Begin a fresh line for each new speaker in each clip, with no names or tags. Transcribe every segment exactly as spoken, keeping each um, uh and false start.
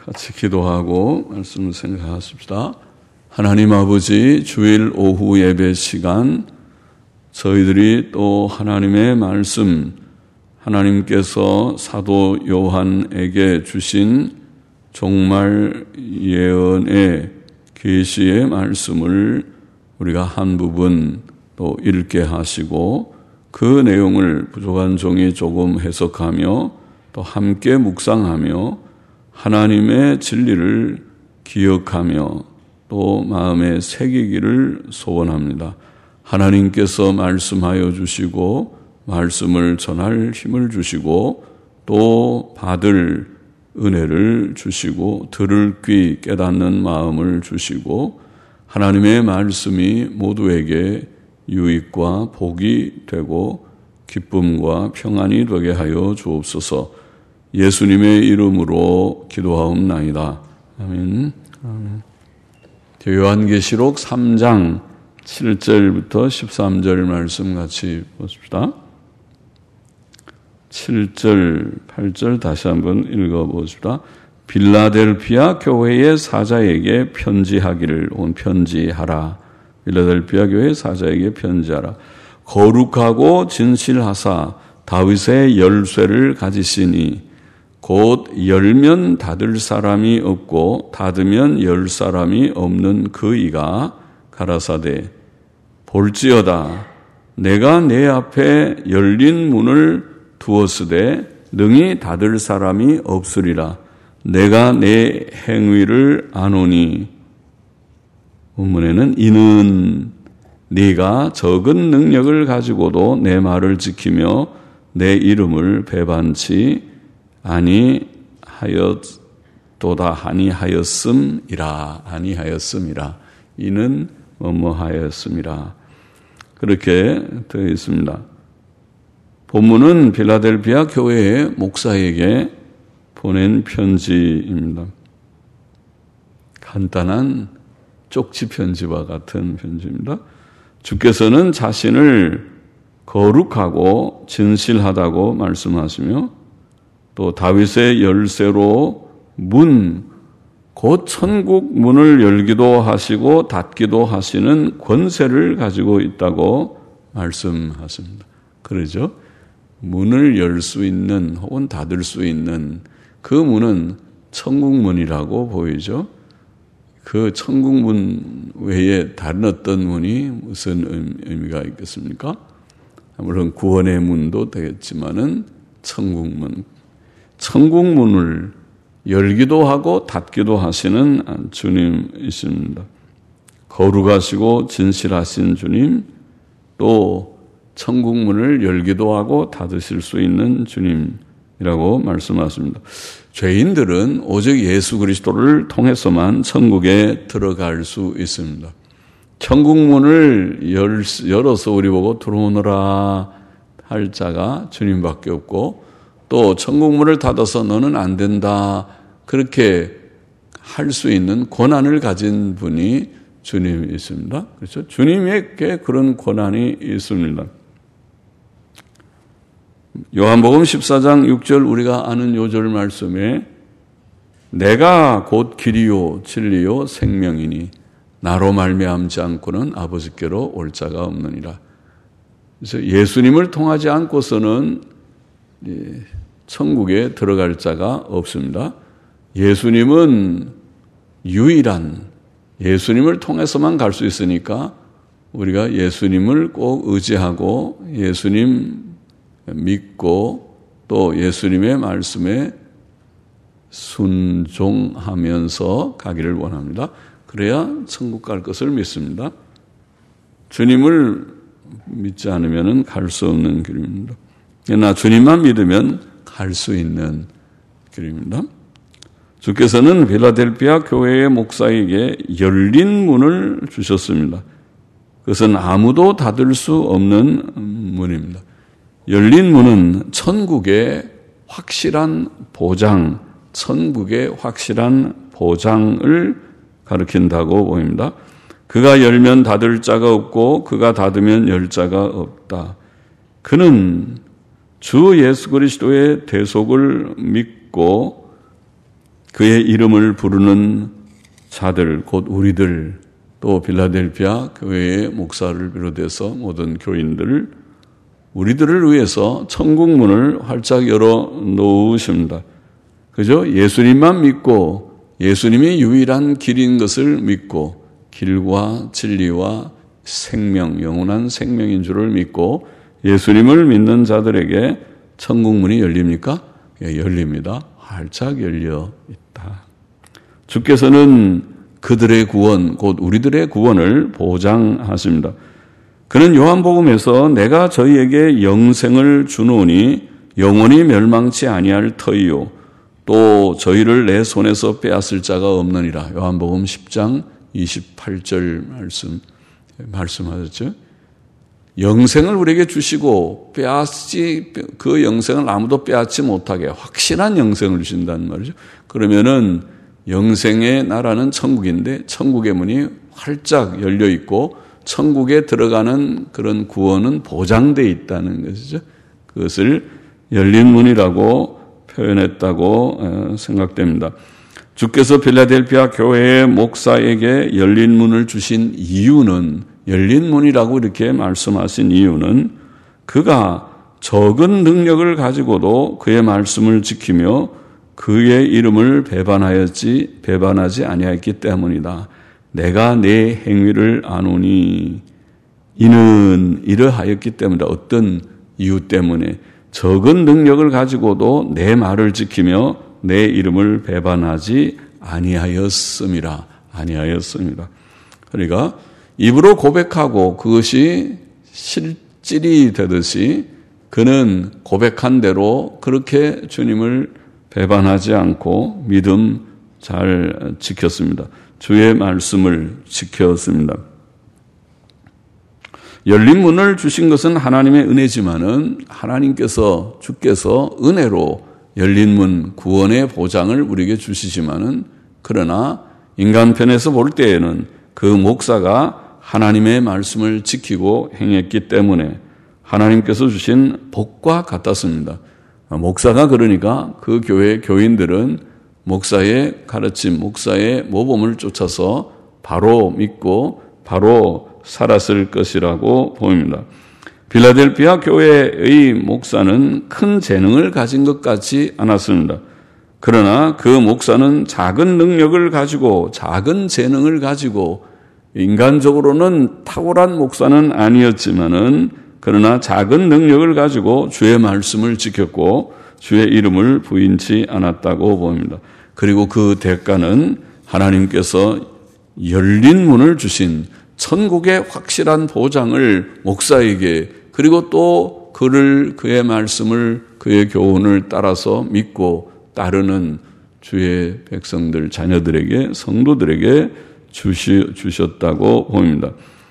같이 기도하고 말씀을 생각하십시다. 하나님 아버지, 주일 오후 예배 시간 저희들이 또 하나님의 말씀, 하나님께서 사도 요한에게 주신 종말 예언의 계시의 말씀을 우리가 한 부분 또 읽게 하시고 그 내용을 부족한 종이 조금 해석하며 또 함께 묵상하며 하나님의 진리를 기억하며 또 마음에 새기기를 소원합니다. 하나님께서 말씀하여 주시고 말씀을 전할 힘을 주시고 또 받을 은혜를 주시고 들을 귀 깨닫는 마음을 주시고 하나님의 말씀이 모두에게 유익과 복이 되고 기쁨과 평안이 되게 하여 주옵소서. 예수님의 이름으로 기도하옵나이다. 아멘. 아멘. 요한계시록 삼 장 칠 절부터 십삼 절 말씀 같이 보십시다. 칠 절, 팔 절 다시 한번 읽어보십시다. 빌라델피아 교회의 사자에게 편지하기를, 온 편지하라. 빌라델피아 교회의 사자에게 편지하라. 거룩하고 진실하사 다윗의 열쇠를 가지시니 곧 열면 닫을 사람이 없고 닫으면 열 사람이 없는 그 이가 가라사대 볼지어다 내가 내 앞에 열린 문을 두었으되 능히 닫을 사람이 없으리라. 내가 내 행위를 아노니 본문에는 이는 네가 적은 능력을 가지고도 내 말을 지키며 내 이름을 배반치 아니하였도다 아니하였음이라 아니하였음이라 이는 뭐뭐하였음이라 그렇게 되어 있습니다. 본문은 빌라델피아 교회의 목사에게 보낸 편지입니다. 간단한 쪽지 편지와 같은 편지입니다. 주께서는 자신을 거룩하고 진실하다고 말씀하시며 또 다윗의 열쇠로 문, 곧 천국 문을 열기도 하시고 닫기도 하시는 권세를 가지고 있다고 말씀하십니다. 그러죠? 문을 열 수 있는 혹은 닫을 수 있는 그 문은 천국문이라고 보이죠. 그 천국문 외에 다른 어떤 문이 무슨 의미가 있겠습니까? 물론 구원의 문도 되겠지만은 천국문, 천국문을 열기도 하고 닫기도 하시는 주님이십니다. 거룩하시고 진실하신 주님, 또 천국문을 열기도 하고 닫으실 수 있는 주님이라고 말씀하십니다. 죄인들은 오직 예수 그리스도를 통해서만 천국에 들어갈 수 있습니다. 천국문을 열, 열어서 우리 보고 들어오너라 할 자가 주님밖에 없고 또 천국문을 닫아서 너는 안 된다 그렇게 할 수 있는 권한을 가진 분이 주님이십니다. 그렇죠? 주님에게 그런 권한이 있습니다. 요한복음 십사 장 육 절 우리가 아는 요절 말씀에 내가 곧 길이요 진리요 생명이니 나로 말미암지 않고는 아버지께로 올 자가 없느니라. 그래서 예수님을 통하지 않고서는 천국에 들어갈 자가 없습니다. 예수님은 유일한 예수님을 통해서만 갈 수 있으니까 우리가 예수님을 꼭 의지하고 예수님 믿고 또 예수님의 말씀에 순종하면서 가기를 원합니다. 그래야 천국 갈 것을 믿습니다. 주님을 믿지 않으면 갈 수 없는 길입니다. 그러나 주님만 믿으면 갈 수 있는 길입니다. 주께서는 필라델피아 교회의 목사에게 열린 문을 주셨습니다. 그것은 아무도 닫을 수 없는 문입니다. 열린 문은 천국의 확실한 보장, 천국의 확실한 보장을 가리킨다고 보입니다. 그가 열면 닫을 자가 없고 그가 닫으면 열 자가 없다. 그는 주 예수 그리스도의 대속을 믿고 그의 이름을 부르는 자들, 곧 우리들, 또 빌라델피아 교회의 목사를 비롯해서 모든 교인들, 우리들을 위해서 천국 문을 활짝 열어 놓으십니다. 그죠? 예수님만 믿고 예수님이 유일한 길인 것을 믿고 길과 진리와 생명, 영원한 생명인 줄을 믿고 예수님을 믿는 자들에게 천국 문이 열립니까? 예, 열립니다. 활짝 열려 있다. 주께서는 그들의 구원, 곧 우리들의 구원을 보장하십니다. 그는 요한복음에서 내가 저희에게 영생을 주노니 영원히 멸망치 아니할 터이요 또 저희를 내 손에서 빼앗을 자가 없느니라. 요한복음 십 장 이십팔 절 말씀 말씀하셨죠. 영생을 우리에게 주시고 빼앗지 그 영생을 아무도 빼앗지 못하게 확실한 영생을 주신다는 말이죠. 그러면은 영생의 나라는 천국인데 천국의 문이 활짝 열려 있고 천국에 들어가는 그런 구원은 보장되어 있다는 것이죠. 그것을 열린 문이라고 표현했다고 생각됩니다. 주께서 필라델피아 교회의 목사에게 열린 문을 주신 이유는, 열린 문이라고 이렇게 말씀하신 이유는 그가 적은 능력을 가지고도 그의 말씀을 지키며 그의 이름을 배반하였지 배반하지 아니하였기 때문이다. 내가 내 행위를 아노니 이는 이러하였기 때문이다. 어떤 이유 때문에 적은 능력을 가지고도 내 말을 지키며 내 이름을 배반하지 아니하였음이라. 아니하였습니다. 그러니까 입으로 고백하고 그것이 실질이 되듯이 그는 고백한 대로 그렇게 주님을 배반하지 않고 믿음 잘 지켰습니다. 주의 말씀을 지켰습니다. 열린 문을 주신 것은 하나님의 은혜지만은 하나님께서 주께서 은혜로 열린 문 구원의 보장을 우리에게 주시지만은 그러나 인간편에서 볼 때에는 그 목사가 하나님의 말씀을 지키고 행했기 때문에 하나님께서 주신 복과 같았습니다. 목사가 그러니까 그 교회 교인들은 목사의 가르침, 목사의 모범을 쫓아서 바로 믿고 바로 살았을 것이라고 보입니다. 필라델피아 교회의 목사는 큰 재능을 가진 것 같지 않았습니다. 그러나 그 목사는 작은 능력을 가지고 작은 재능을 가지고 인간적으로는 탁월한 목사는 아니었지만은 그러나 작은 능력을 가지고 주의 말씀을 지켰고 주의 이름을 부인치 않았다고 봅니다. 그리고 그 대가는 하나님께서 열린 문을 주신 천국의 확실한 보장을 목사에게 그리고 또 그를 그의 말씀을 그의 교훈을 따라서 믿고 따르는 주의 백성들 자녀들에게 성도들에게 주시, 주셨다고 봅니다.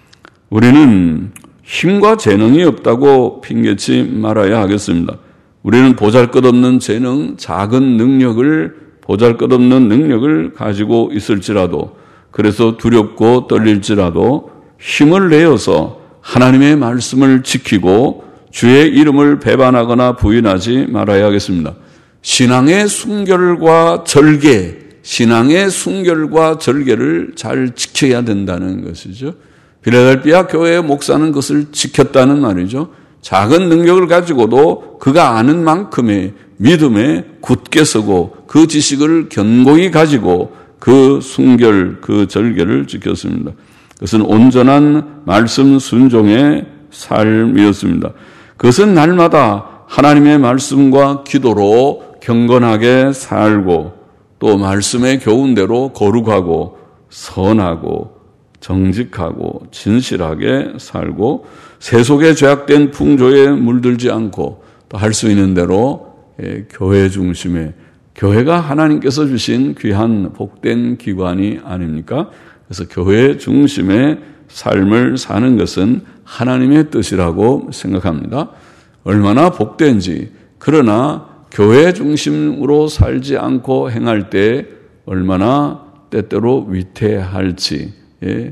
우리는 힘과 재능이 없다고 핑계치 말아야 하겠습니다. 우리는 보잘것없는 재능, 작은 능력을 보잘것없는 능력을 가지고 있을지라도 그래서 두렵고 떨릴지라도 힘을 내어서 하나님의 말씀을 지키고 주의 이름을 배반하거나 부인하지 말아야 하겠습니다. 신앙의 순결과 절개, 신앙의 순결과 절개를 잘 지켜야 된다는 것이죠. 필라델피아 교회의 목사는 그것을 지켰다는 말이죠. 작은 능력을 가지고도 그가 아는 만큼의 믿음에 굳게 서고 그 지식을 견고히 가지고 그 순결, 그 절개를 지켰습니다. 그것은 온전한 말씀 순종의 삶이었습니다. 그것은 날마다 하나님의 말씀과 기도로 경건하게 살고 또 말씀의 교훈대로 거룩하고 선하고 정직하고 진실하게 살고 세속에 죄악된 풍조에 물들지 않고 또 할 수 있는 대로 교회 중심의 교회가 하나님께서 주신 귀한 복된 기관이 아닙니까? 그래서 교회 중심의 삶을 사는 것은 하나님의 뜻이라고 생각합니다. 얼마나 복된지 그러나 교회 중심으로 살지 않고 행할 때 얼마나 때때로 위태할지 예,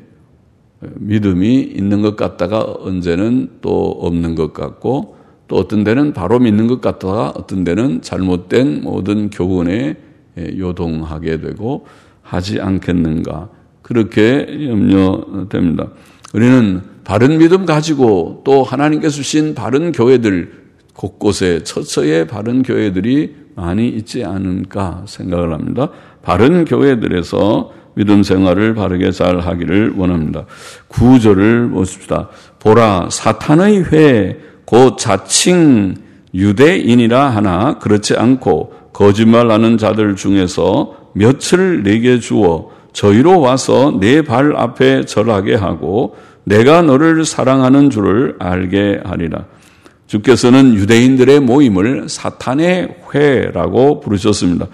믿음이 있는 것 같다가 언제는 또 없는 것 같고 또 어떤 데는 바로 믿는 것 같다가 어떤 데는 잘못된 모든 교훈에 요동하게 되고 하지 않겠는가, 그렇게 염려됩니다. 우리는 바른 믿음 가지고 또 하나님께서 주신 바른 교회들, 곳곳에 처처에 바른 교회들이 많이 있지 않을까 생각을 합니다. 바른 교회들에서 믿음 생활을 바르게 잘 하기를 원합니다. 구절을 보십시다. 보라, 사탄의 회 곧 자칭 유대인이라 하나 그렇지 않고 거짓말하는 자들 중에서 몇을 내게 주어 저희로 와서 내 발 앞에 절하게 하고 내가 너를 사랑하는 줄을 알게 하리라. 주께서는 유대인들의 모임을 사탄의 회라고 부르셨습니다.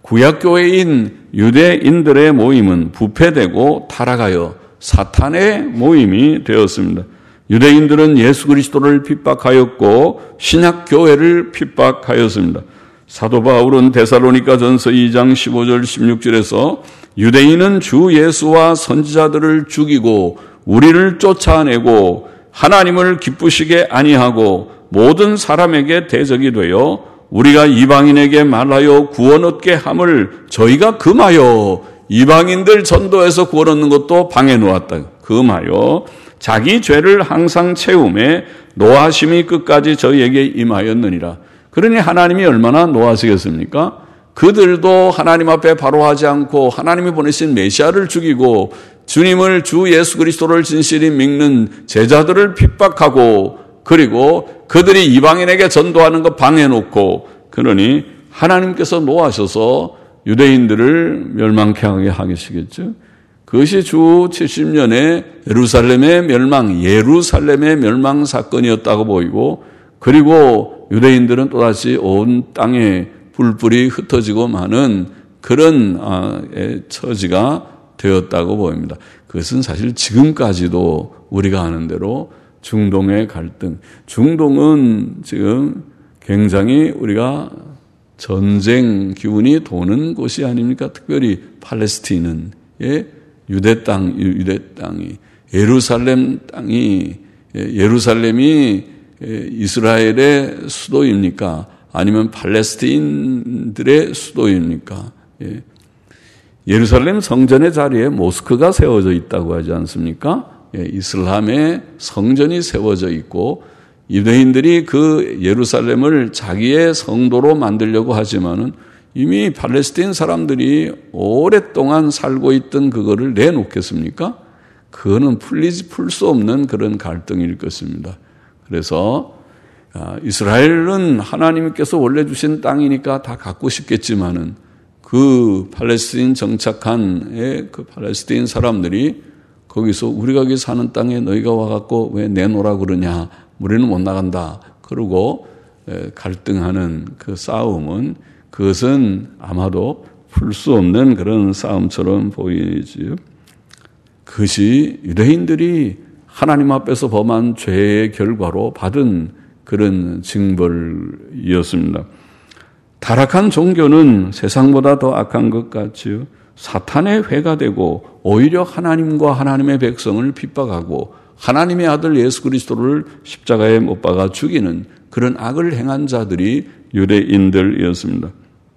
구약교회인 유대인들의 모임은 부패되고 타락하여 사탄의 모임이 되었습니다. 유대인들은 예수 그리스도를 핍박하였고 신약교회를 핍박하였습니다. 사도 바울은 데살로니가전서 이 장 십오 절 십육 절에서 유대인은 주 예수와 선지자들을 죽이고 우리를 쫓아내고 하나님을 기쁘시게 아니하고 모든 사람에게 대적이 되어 우리가 이방인에게 말하여 구원 얻게 함을 저희가 금하여, 이방인들 전도해서 구원 얻는 것도 방해 놓았다. 금하여 자기 죄를 항상 채움에 노하심이 끝까지 저희에게 임하였느니라. 그러니 하나님이 얼마나 노하시겠습니까? 그들도 하나님 앞에 바로 하지 않고 하나님이 보내신 메시아를 죽이고 주님을, 주 예수 그리스도를 진실히 믿는 제자들을 핍박하고, 그리고 그들이 이방인에게 전도하는 거 방해놓고, 그러니 하나님께서 노하셔서 유대인들을 멸망케 하게 하시겠죠. 그것이 주 칠십 년의 예루살렘의 멸망, 예루살렘의 멸망 사건이었다고 보이고, 그리고 유대인들은 또다시 온 땅에 불불이 흩어지고 마는 그런 처지가 되었다고 보입니다. 그것은 사실 지금까지도 우리가 아는 대로 중동의 갈등, 중동은 지금 굉장히 우리가 전쟁 기운이 도는 곳이 아닙니까? 특별히 팔레스타인은, 예, 유대 땅, 유대 땅이, 예루살렘 땅이, 예루살렘이 이스라엘의 수도입니까? 아니면 팔레스타인들의 수도입니까? 예. 예루살렘 성전의 자리에 모스크가 세워져 있다고 하지 않습니까? 예, 이슬람의 성전이 세워져 있고, 유대인들이 그 예루살렘을 자기의 성도로 만들려고 하지만은 이미 팔레스타인 사람들이 오랫동안 살고 있던 그거를 내놓겠습니까? 그거는 풀리지 풀 수 없는 그런 갈등일 것입니다. 그래서 이스라엘은 하나님께서 원래 주신 땅이니까 다 갖고 싶겠지만은 그 팔레스타인 정착한 그 팔레스타인 사람들이 거기서 우리가 여기 사는 땅에 너희가 와갖고 왜 내놓으라 그러냐, 우리는 못 나간다 그러고 갈등하는 그 싸움은, 그것은 아마도 풀 수 없는 그런 싸움처럼 보이지요. 그것이 유대인들이 하나님 앞에서 범한 죄의 결과로 받은 그런 징벌이었습니다. 타락한 종교는 세상보다 더 악한 것 같지요. 사탄의 회가 되고 오히려 하나님과 하나님의 백성을 핍박하고 하나님의 아들 예수 그리스도를 십자가에 못 박아 죽이는 그런 악을 행한 자들이 유대인들이었습니다.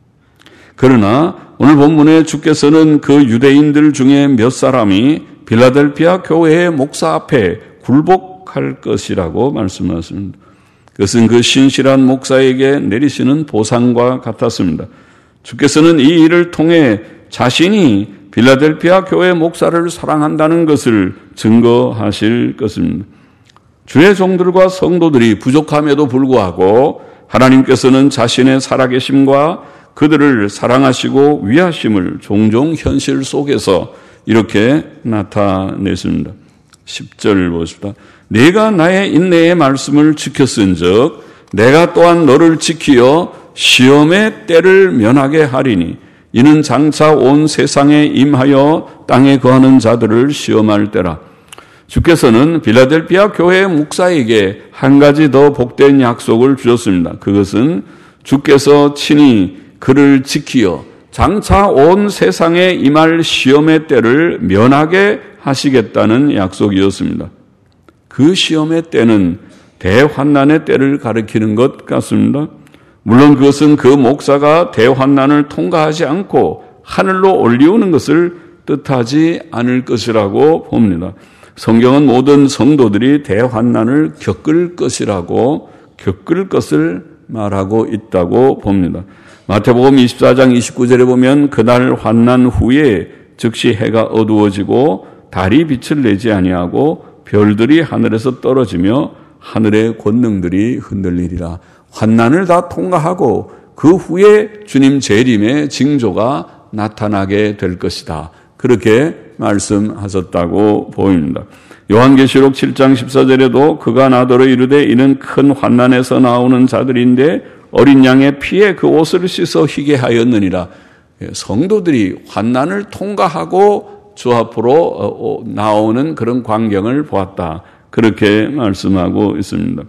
그러나 오늘 본문에 주께서는 그 유대인들 중에 몇 사람이 빌라델피아 교회의 목사 앞에 굴복할 것이라고 말씀하십니다. 그것은 그 신실한 목사에게 내리시는 보상과 같았습니다. 주께서는 이 일을 통해 자신이 빌라델피아 교회 목사를 사랑한다는 것을 증거하실 것입니다. 주의 종들과 성도들이 부족함에도 불구하고 하나님께서는 자신의 살아계심과 그들을 사랑하시고 위하심을 종종 현실 속에서 이렇게 나타내십니다. 십 절 보십시다. 내가 나의 인내의 말씀을 지켰은즉 내가 또한 너를 지키어 시험의 때를 면하게 하리니 이는 장차 온 세상에 임하여 땅에 거하는 자들을 시험할 때라. 주께서는 빌라델피아 교회 목사에게 한 가지 더 복된 약속을 주셨습니다. 그것은 주께서 친히 그를 지키어 장차 온 세상에 임할 시험의 때를 면하게 하시겠다는 약속이었습니다. 그 시험의 때는 대환난의 때를 가리키는 것 같습니다. 물론 그것은 그 목사가 대환난을 통과하지 않고 하늘로 올리우는 것을 뜻하지 않을 것이라고 봅니다. 성경은 모든 성도들이 대환난을 겪을 것이라고 겪을 것을 말하고 있다고 봅니다. 마태복음 이십사 장 이십구 절에 보면 그날 환난 후에 즉시 해가 어두워지고 달이 빛을 내지 아니하고 별들이 하늘에서 떨어지며 하늘의 권능들이 흔들리리라. 환난을 다 통과하고 그 후에 주님 재림의 징조가 나타나게 될 것이다. 그렇게 말씀하셨다고 보입니다. 요한계시록 칠 장 십사 절에도 그가 나더러 이르되 이는 큰 환난에서 나오는 자들인데 어린 양의 피에 그 옷을 씻어 희게 하였느니라. 성도들이 환난을 통과하고 주 앞으로 나오는 그런 광경을 보았다. 그렇게 말씀하고 있습니다.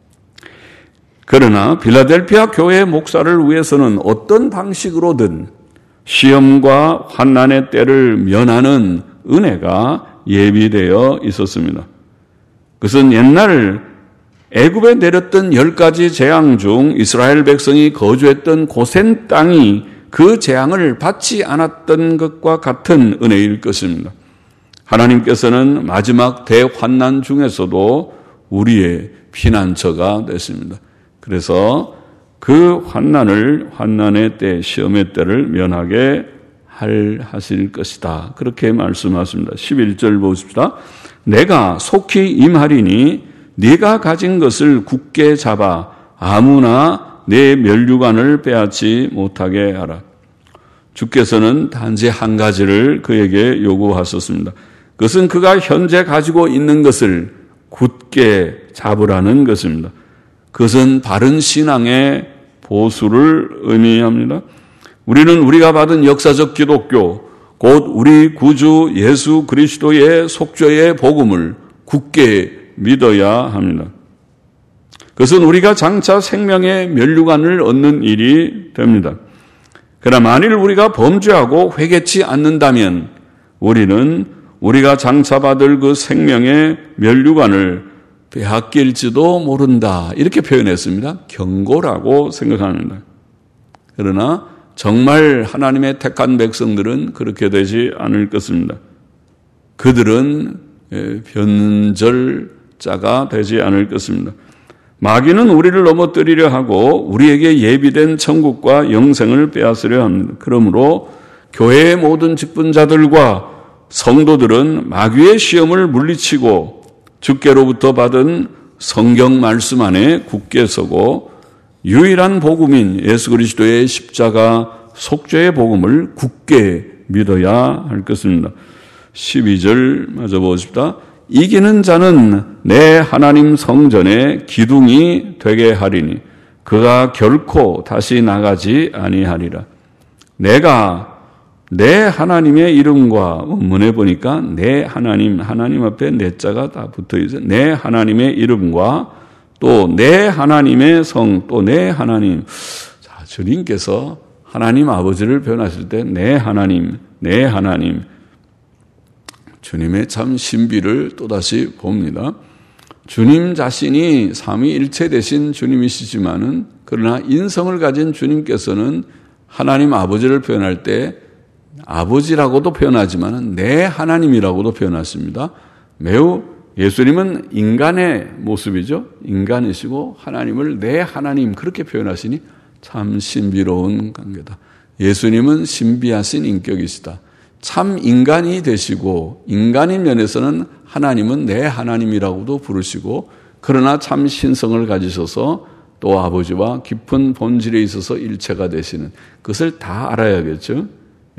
그러나 빌라델피아 교회 목사를 위해서는 어떤 방식으로든 시험과 환난의 때를 면하는 은혜가 예비되어 있었습니다. 그것은 옛날 애굽에 내렸던 열 가지 재앙 중 이스라엘 백성이 거주했던 고센 땅이 그 재앙을 받지 않았던 것과 같은 은혜일 것입니다. 하나님께서는 마지막 대환난 중에서도 우리의 피난처가 됐습니다. 그래서 그 환난을 환난의 때, 시험의 때를 면하게 할 하실 것이다. 그렇게 말씀하십니다. 십일 절 보십시다. 내가 속히 임하리니 네가 가진 것을 굳게 잡아 아무나 내 면류관을 빼앗지 못하게 하라. 주께서는 단지 한 가지를 그에게 요구하셨습니다. 그것은 그가 현재 가지고 있는 것을 굳게 잡으라는 것입니다. 그것은 바른 신앙의 보수를 의미합니다. 우리는 우리가 받은 역사적 기독교, 곧 우리 구주 예수 그리스도의 속죄의 복음을 굳게 믿어야 합니다. 그것은 우리가 장차 생명의 면류관을 얻는 일이 됩니다. 그러나 만일 우리가 범죄하고 회개치 않는다면 우리는 우리가 장차 받을 그 생명의 면류관을 빼앗길지도 모른다. 이렇게 표현했습니다. 경고라고 생각합니다. 그러나 정말 하나님의 택한 백성들은 그렇게 되지 않을 것입니다. 그들은 변절자가 되지 않을 것입니다. 마귀는 우리를 넘어뜨리려 하고 우리에게 예비된 천국과 영생을 빼앗으려 합니다. 그러므로 교회의 모든 직분자들과 성도들은 마귀의 시험을 물리치고 주께로부터 받은 성경 말씀 안에 굳게 서고 유일한 복음인 예수 그리스도의 십자가 속죄의 복음을 굳게 믿어야 할 것입니다. 십이 절 마저 보십시다. 이기는 자는 내 하나님 성전에 기둥이 되게 하리니 그가 결코 다시 나가지 아니하리라. 내가 내 하나님의 이름과 원문에 보니까 내 하나님, 하나님 앞에 내 자가 다 붙어 있어요. 내 하나님의 이름과 또 내 하나님의 성, 또 내 하나님. 자, 주님께서 하나님 아버지를 표현하실 때 내 하나님, 내 하나님. 주님의 참 신비를 또다시 봅니다. 주님 자신이 삼위일체 되신 주님이시지만은 그러나 인성을 가진 주님께서는 하나님 아버지를 표현할 때 아버지라고도 표현하지만 내 하나님이라고도 표현하십니다. 매우 예수님은 인간의 모습이죠. 인간이시고 하나님을 내 하나님 그렇게 표현하시니 참 신비로운 관계다. 예수님은 신비하신 인격이시다. 참 인간이 되시고 인간인 면에서는 하나님은 내 하나님이라고도 부르시고 그러나 참 신성을 가지셔서 또 아버지와 깊은 본질에 있어서 일체가 되시는 그것을 다 알아야겠죠.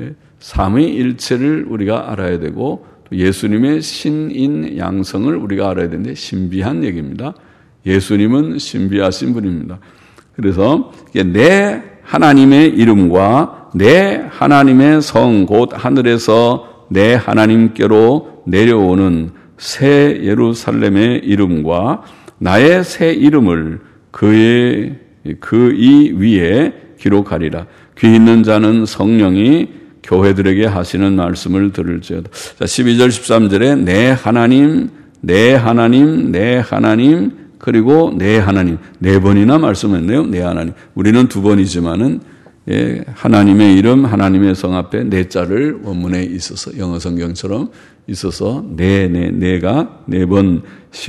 삼위일체를 우리가 알아야 되고 또 예수님의 신인 양성을 우리가 알아야 되는데 신비한 얘기입니다. 예수님은 신비하신 분입니다. 그래서 내 하나님의 이름과 내 하나님의 성 곧 하늘에서 내 하나님께로 내려오는 새 예루살렘의 이름과 나의 새 이름을 그의 그 이 위에 기록하리라. 귀 있는 자는 성령이 교회들에게 하시는 말씀을 들을지어다. 자, 십이 절 십삼 절에 내 하나님, 내 하나님, 내 하나님 그리고 내 하나님. 네 번이나 말씀했네요. 내 하나님. 우리는 두 번이지만은 예, 하나님의 이름, 하나님의 성 앞에 네 자를 원문에 있어서 영어 성경처럼 있어서 네, 네, 네가 네 번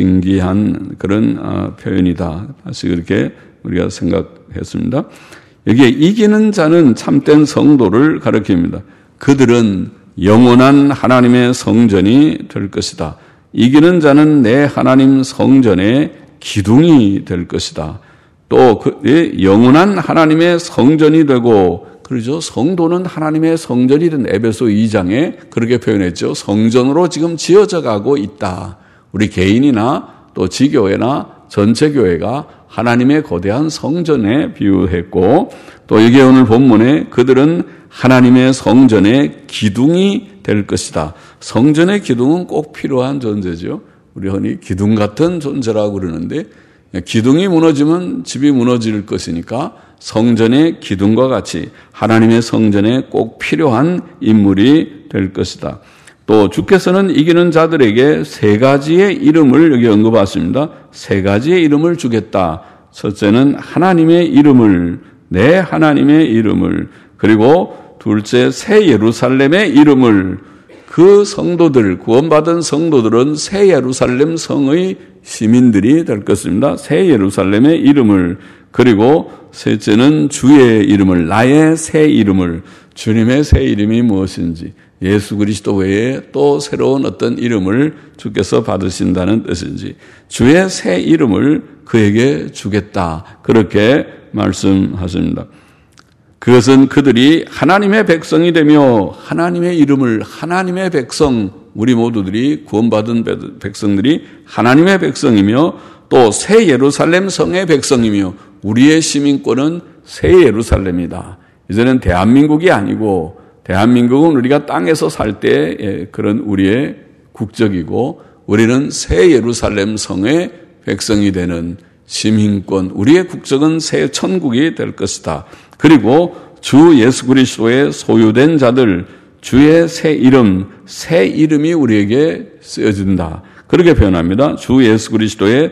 신기한 그런 아, 표현이다. 다시 그렇게 우리가 생각했습니다. 여기에 이기는 자는 참된 성도를 가리킵니다. 그들은 영원한 하나님의 성전이 될 것이다. 이기는 자는 내 하나님 성전의 기둥이 될 것이다. 또 그 영원한 하나님의 성전이 되고, 그러죠. 성도는 하나님의 성전이 된 에베소 이 장에 그렇게 표현했죠. 성전으로 지금 지어져 가고 있다. 우리 개인이나 또 지교회나 전체 교회가 하나님의 거대한 성전에 비유했고, 또 여기 오늘 본문에 그들은 하나님의 성전의 기둥이 될 것이다. 성전의 기둥은 꼭 필요한 존재죠. 우리 흔히 기둥 같은 존재라고 그러는데, 기둥이 무너지면 집이 무너질 것이니까 성전의 기둥과 같이 하나님의 성전에 꼭 필요한 인물이 될 것이다. 또 주께서는 이기는 자들에게 세 가지의 이름을 여기 언급하십니다. 세 가지의 이름을 주겠다. 첫째는 하나님의 이름을, 내 하나님의 이름을, 그리고 둘째 새 예루살렘의 이름을. 그 성도들, 구원받은 성도들은 새 예루살렘 성의 시민들이 될 것입니다. 새 예루살렘의 이름을, 그리고 셋째는 주의 이름을, 나의 새 이름을. 주님의 새 이름이 무엇인지, 예수 그리스도 외에 또 새로운 어떤 이름을 주께서 받으신다는 뜻인지, 주의 새 이름을 그에게 주겠다. 그렇게 말씀하십니다. 그것은 그들이 하나님의 백성이 되며, 하나님의 이름을, 하나님의 백성, 우리 모두들이 구원받은 백성들이 하나님의 백성이며, 또 새 예루살렘 성의 백성이며, 우리의 시민권은 새 예루살렘이다. 이제는 대한민국이 아니고, 대한민국은 우리가 땅에서 살 때 그런 우리의 국적이고, 우리는 새 예루살렘 성의 백성이 되는 시민권, 우리의 국적은 새 천국이 될 것이다. 그리고 주 예수 그리스도의 소유된 자들, 주의 새 이름, 새 이름이 우리에게 쓰여진다. 그렇게 표현합니다. 주 예수 그리스도의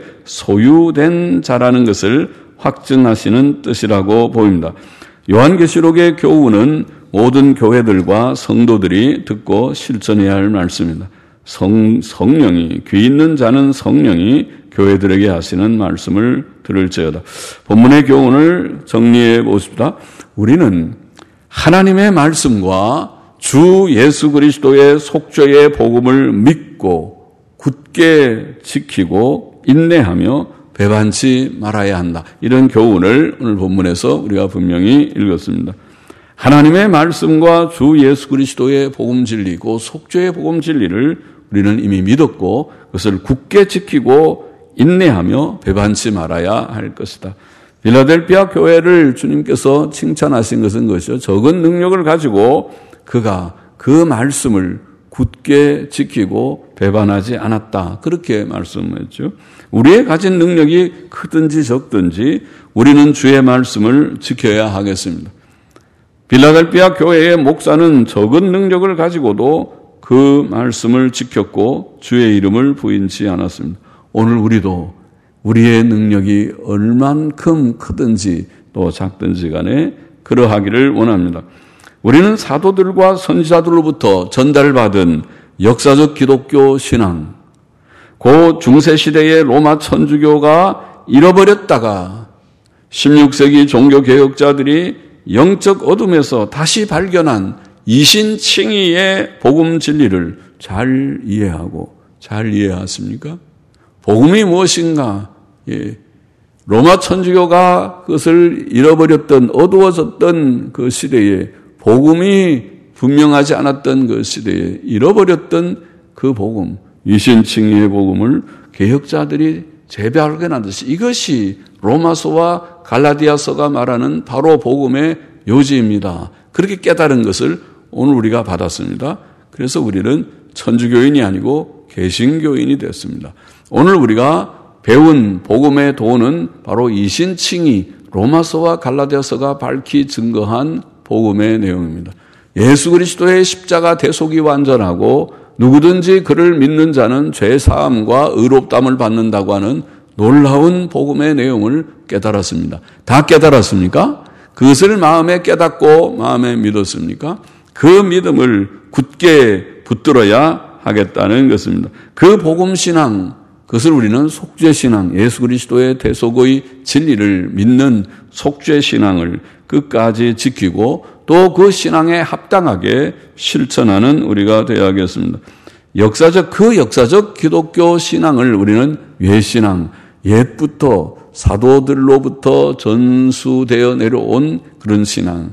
소유된 자라는 것을 확증하시는 뜻이라고 보입니다. 요한계시록의 교훈은 모든 교회들과 성도들이 듣고 실천해야 할 말씀입니다. 성, 성령이, 귀 있는 자는 성령이 교회들에게 하시는 말씀을 들을지어다. 본문의 교훈을 정리해 보십시다. 우리는 하나님의 말씀과 주 예수 그리스도의 속죄의 복음을 믿고 굳게 지키고 인내하며 배반치 말아야 한다. 이런 교훈을 오늘 본문에서 우리가 분명히 읽었습니다. 하나님의 말씀과 주 예수 그리스도의 복음 진리고 속죄의 복음 진리를 우리는 이미 믿었고 그것을 굳게 지키고 인내하며 배반치 말아야 할 것이다. 빌라델피아 교회를 주님께서 칭찬하신 것은 그것이요. 적은 능력을 가지고 그가 그 말씀을 굳게 지키고 배반하지 않았다. 그렇게 말씀했죠. 우리의 가진 능력이 크든지 적든지 우리는 주의 말씀을 지켜야 하겠습니다. 빌라델피아 교회의 목사는 적은 능력을 가지고도 그 말씀을 지켰고 주의 이름을 부인치 않았습니다. 오늘 우리도 우리의 능력이 얼만큼 크든지 또 작든지 간에 그러하기를 원합니다. 우리는 사도들과 선지자들로부터 전달받은 역사적 기독교 신앙, 고 중세시대의 로마 천주교가 잃어버렸다가 십육 세기 종교개혁자들이 영적 어둠에서 다시 발견한 이신칭의의 복음 진리를 잘 이해하고 잘 이해하십니까? 복음이 무엇인가? 예. 로마 천주교가 그것을 잃어버렸던 어두워졌던 그 시대에 복음이 분명하지 않았던 그 시대에 잃어버렸던 그 복음, 이신칭의의 복음을 개혁자들이 재발견하듯이 이것이 로마서와 갈라디아서가 말하는 바로 복음의 요지입니다. 그렇게 깨달은 것을 오늘 우리가 받았습니다. 그래서 우리는 천주교인이 아니고 개신교인이 됐습니다. 오늘 우리가 배운 복음의 도는 바로 이신칭의 로마서와 갈라디아서가 밝히 증거한 복음의 내용입니다. 예수 그리스도의 십자가 대속이 완전하고 누구든지 그를 믿는 자는 죄 사함과 의롭다함을 받는다고 하는 놀라운 복음의 내용을 깨달았습니다. 다 깨달았습니까? 그것을 마음에 깨닫고 마음에 믿었습니까? 그 믿음을 굳게 붙들어야 하겠다는 것입니다. 그 복음 신앙, 그것을 우리는 속죄 신앙, 예수 그리스도의 대속의 진리를 믿는 속죄 신앙을 끝까지 지키고 또 그 신앙에 합당하게 실천하는 우리가 되어야겠습니다. 역사적 그 역사적 기독교 신앙을 우리는 외신앙, 옛부터 사도들로부터 전수되어 내려온 그런 신앙,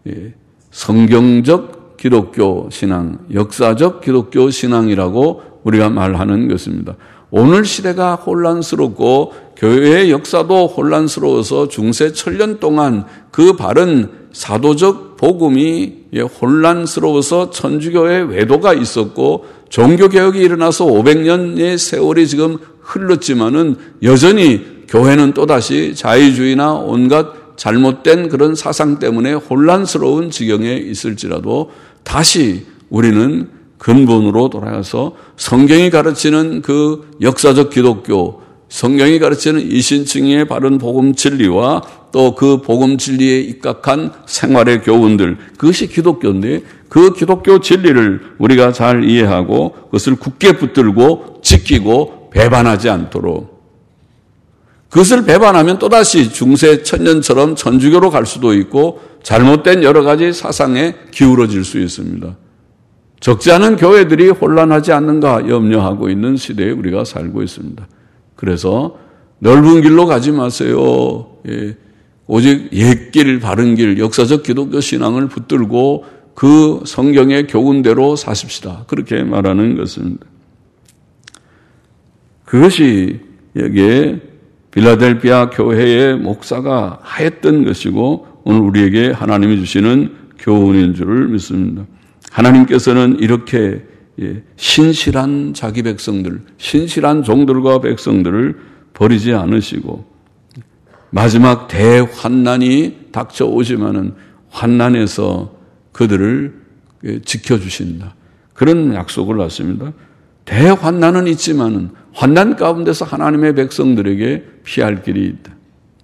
성경적 기독교 신앙, 역사적 기독교 신앙이라고 우리가 말하는 것입니다. 오늘 시대가 혼란스럽고 교회의 역사도 혼란스러워서 중세 천년 동안 그 바른 사도적 복음이 혼란스러워서 천주교의 외도가 있었고 종교개혁이 일어나서 오백 년의 세월이 지금 흘렀지만은 여전히 교회는 또다시 자유주의나 온갖 잘못된 그런 사상 때문에 혼란스러운 지경에 있을지라도 다시 우리는 근본으로 돌아가서 성경이 가르치는 그 역사적 기독교, 성경이 가르치는 이신층의 바른 복음 진리와 또 그 복음 진리에 입각한 생활의 교훈들, 그것이 기독교인데 그 기독교 진리를 우리가 잘 이해하고 그것을 굳게 붙들고 지키고 배반하지 않도록, 그것을 배반하면 또다시 중세 천년처럼 천주교로 갈 수도 있고 잘못된 여러 가지 사상에 기울어질 수 있습니다. 적지 않은 교회들이 혼란하지 않는가 염려하고 있는 시대에 우리가 살고 있습니다. 그래서 넓은 길로 가지 마세요. 예. 오직 옛길, 바른 길, 역사적 기독교 신앙을 붙들고 그 성경의 교훈대로 사십시다. 그렇게 말하는 것입니다. 그것이 여기에 빌라델피아 교회의 목사가 하였던 것이고 오늘 우리에게 하나님이 주시는 교훈인 줄을 믿습니다. 하나님께서는 이렇게 신실한 자기 백성들, 신실한 종들과 백성들을 버리지 않으시고 마지막 대환난이 닥쳐오지만은 환난에서 그들을 지켜주신다. 그런 약속을 하십니다. 대환난은 있지만은 환난 가운데서 하나님의 백성들에게 피할 길이 있다.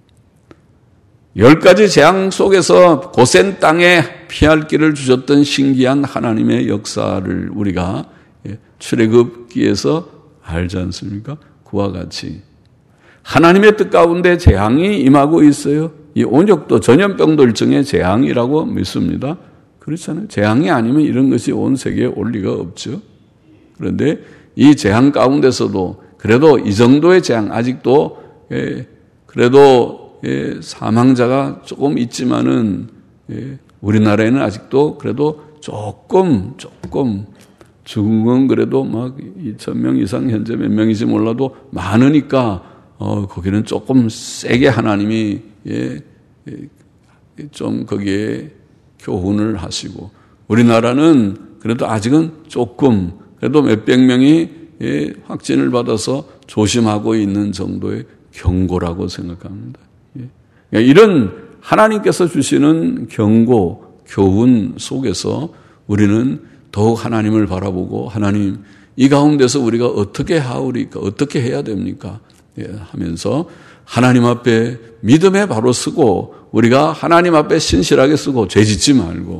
열 가지 재앙 속에서 고센 땅에 피할 길을 주셨던 신기한 하나님의 역사를 우리가 출애굽기에서 알지 않습니까? 그와 같이 하나님의 뜻 가운데 재앙이 임하고 있어요. 이 온역도 전염병들증의 재앙이라고 믿습니다. 그렇잖아요. 재앙이 아니면 이런 것이 온 세계에 올 리가 없죠. 그런데 이 재앙 가운데서도 그래도 이 정도의 재앙, 아직도 예, 그래도 예, 사망자가 조금 있지만은 예, 우리나라에는 아직도 그래도 조금 조금 죽은 건 그래도 막 이천 명 이상 현재 몇 명인지 몰라도 많으니까 어, 거기는 조금 세게 하나님이 예, 예, 좀 거기에 교훈을 하시고 우리나라는 그래도 아직은 조금 그래도 몇백 명이 예, 확진을 받아서 조심하고 있는 정도의 경고라고 생각합니다. 예. 그러니까 이런 하나님께서 주시는 경고, 교훈 속에서 우리는 더욱 하나님을 바라보고 하나님 이 가운데서 우리가 어떻게 하오리까, 어떻게 해야 됩니까? 예, 하면서 하나님 앞에 믿음에 바로 쓰고 우리가 하나님 앞에 신실하게 쓰고 죄 짓지 말고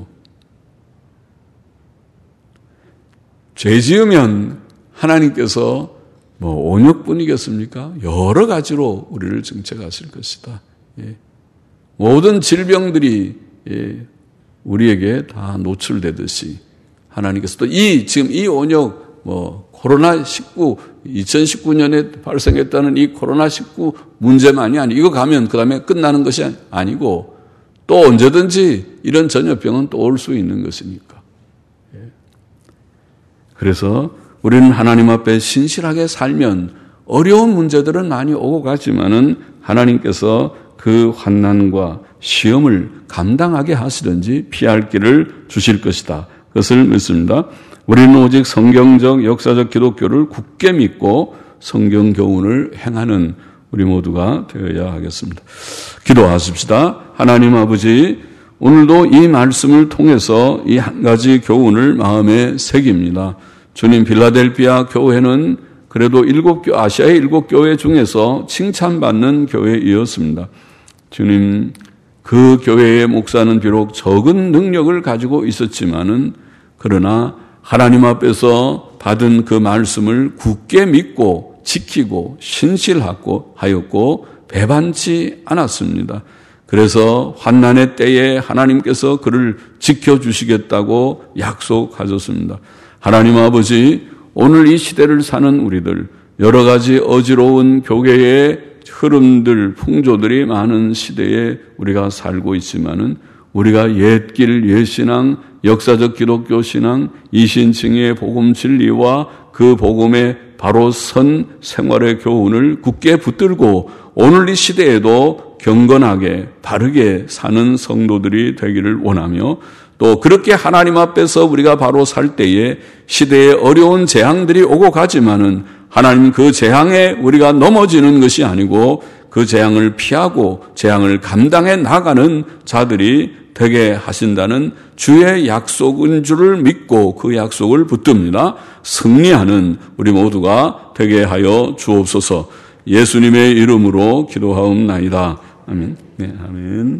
죄 지으면 하나님께서 뭐 온역뿐이겠습니까? 여러 가지로 우리를 정책하실 것이다. 예. 모든 질병들이 예, 우리에게 다 노출되듯이 하나님께서 또 이 지금 이 온역 뭐 코로나 십구 이천십구 년에 발생했다는 이 코로나 십구 문제만이 아니 이거 가면 그다음에 끝나는 것이 아니고 또 언제든지 이런 전염병은 또 올 수 있는 것이니까. 예. 그래서 우리는 하나님 앞에 신실하게 살면 어려운 문제들은 많이 오고 가지만은 하나님께서 그 환난과 시험을 감당하게 하시든지 피할 길을 주실 것이다. 그것을 믿습니다. 우리는 오직 성경적 역사적 기독교를 굳게 믿고 성경 교훈을 행하는 우리 모두가 되어야 하겠습니다. 기도하십시다. 하나님 아버지, 오늘도 이 말씀을 통해서 이 한 가지 교훈을 마음에 새깁니다. 주님, 빌라델피아 교회는 그래도 일곱 교, 아시아의 일곱 교회 중에서 칭찬받는 교회이었습니다. 주님, 그 교회의 목사는 비록 적은 능력을 가지고 있었지만은 그러나 하나님 앞에서 받은 그 말씀을 굳게 믿고 지키고 신실하고 하였고 배반치 않았습니다. 그래서 환난의 때에 하나님께서 그를 지켜주시겠다고 약속하셨습니다. 하나님 아버지, 오늘 이 시대를 사는 우리들, 여러 가지 어지러운 교계의 흐름들, 풍조들이 많은 시대에 우리가 살고 있지만은 우리가 옛길, 옛신앙, 역사적 기독교 신앙, 이신칭의 복음 진리와 그 복음의 바로 선 생활의 교훈을 굳게 붙들고 오늘 이 시대에도 경건하게 바르게 사는 성도들이 되기를 원하며, 또 그렇게 하나님 앞에서 우리가 바로 살 때에 시대에 어려운 재앙들이 오고 가지만은 하나님 그 재앙에 우리가 넘어지는 것이 아니고 그 재앙을 피하고 재앙을 감당해 나가는 자들이 되게 하신다는 주의 약속인 줄을 믿고 그 약속을 붙듭니다. 승리하는 우리 모두가 되게 하여 주옵소서. 예수님의 이름으로 기도하옵나이다. 아멘. 네, 아멘.